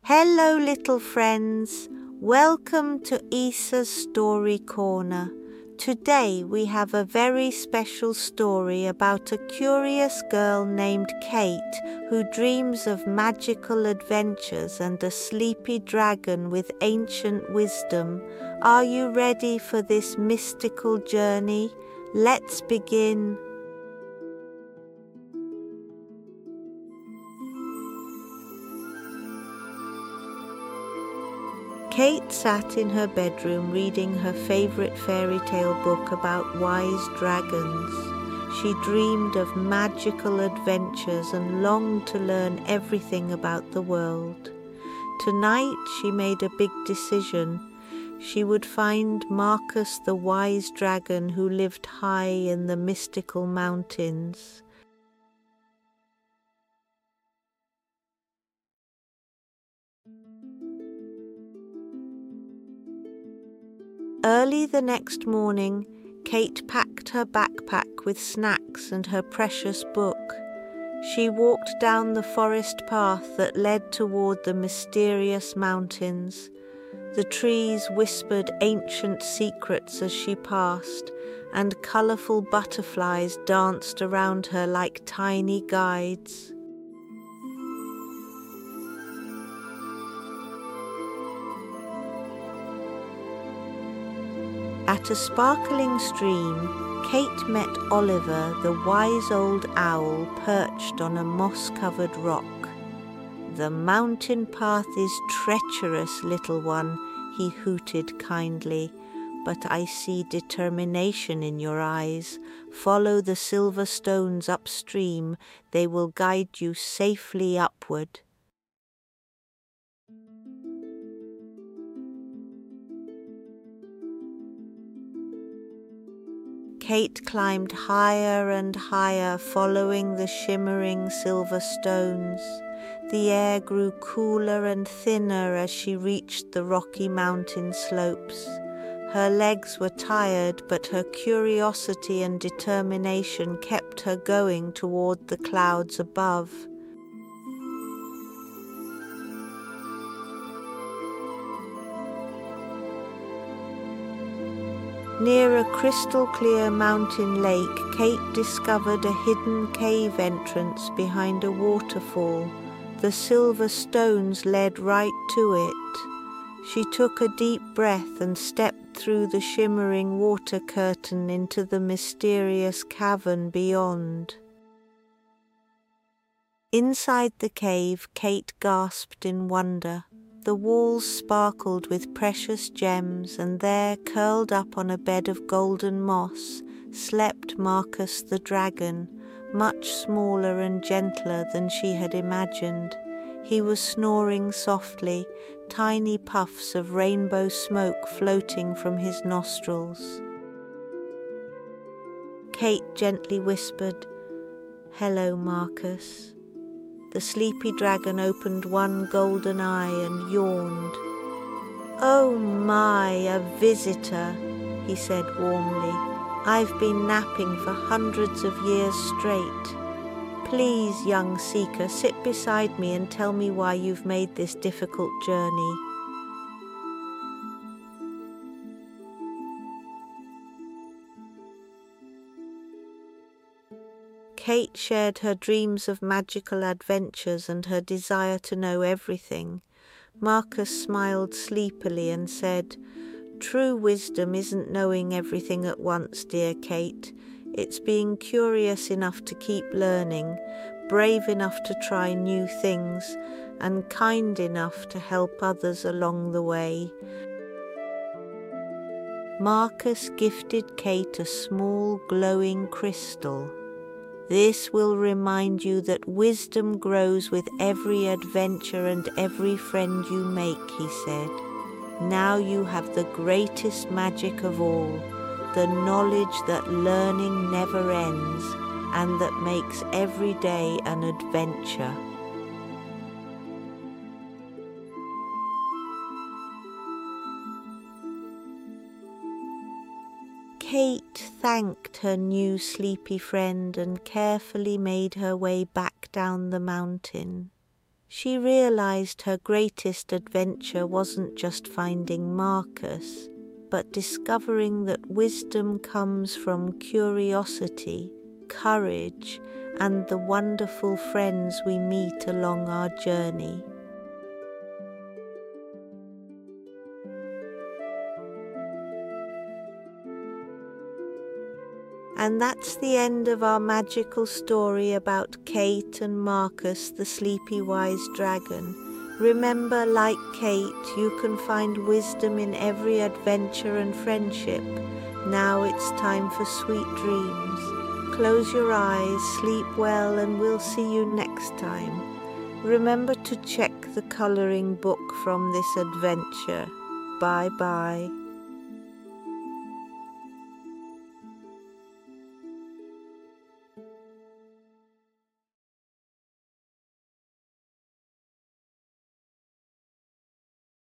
Hello, little friends. Welcome to Isa's Story Corner. Today we have a very special story about a curious girl named Kate who dreams of magical adventures and a sleepy dragon with ancient wisdom. Are you ready for this mystical journey? Let's begin. Kate sat in her bedroom reading her favorite fairy tale book about wise dragons. She dreamed of magical adventures and longed to learn everything about the world. Tonight she made a big decision. She would find Marcus the wise dragon who lived high in the mystical mountains. Early the next morning, Kate packed her backpack with snacks and her precious book. She walked down the forest path that led toward the mysterious mountains. The trees whispered ancient secrets as she passed, and colorful butterflies danced around her like tiny guides. At a sparkling stream, Kate met Oliver, the wise old owl, perched on a moss-covered rock. "The mountain path is treacherous, little one," he hooted kindly, "but I see determination in your eyes. Follow the silver stones upstream. They will guide you safely upward." Kate climbed higher and higher, following the shimmering silver stones. The air grew cooler and thinner as she reached the rocky mountain slopes. Her legs were tired, but her curiosity and determination kept her going toward the clouds above. Near a crystal-clear mountain lake, Kate discovered a hidden cave entrance behind a waterfall. The silver stones led right to it. She took a deep breath and stepped through the shimmering water curtain into the mysterious cavern beyond. Inside the cave, Kate gasped in wonder. The walls sparkled with precious gems, and there, curled up on a bed of golden moss, slept Marcus the dragon, much smaller and gentler than she had imagined. He was snoring softly, tiny puffs of rainbow smoke floating from his nostrils. Kate gently whispered, "Hello, Marcus." The sleepy dragon opened one golden eye and yawned. "Oh my, a visitor," he said warmly. "I've been napping for hundreds of years straight. Please, young seeker, sit beside me and tell me why you've made this difficult journey." Kate shared her dreams of magical adventures and her desire to know everything. Marcus smiled sleepily and said, "True wisdom isn't knowing everything at once, dear Kate. It's being curious enough to keep learning, brave enough to try new things, and kind enough to help others along the way." Marcus gifted Kate a small glowing crystal. "This will remind you that wisdom grows with every adventure and every friend you make," he said. "Now you have the greatest magic of all, the knowledge that learning never ends and that makes every day an adventure." Kate thanked her new sleepy friend and carefully made her way back down the mountain. She realized her greatest adventure wasn't just finding Marcus, but discovering that wisdom comes from curiosity, courage, and the wonderful friends we meet along our journey. And that's the end of our magical story about Kate and Marcus, the sleepy wise dragon. Remember, like Kate, you can find wisdom in every adventure and friendship. Now it's time for sweet dreams. Close your eyes, sleep well, and we'll see you next time. Remember to check the coloring book from this adventure. Bye-bye.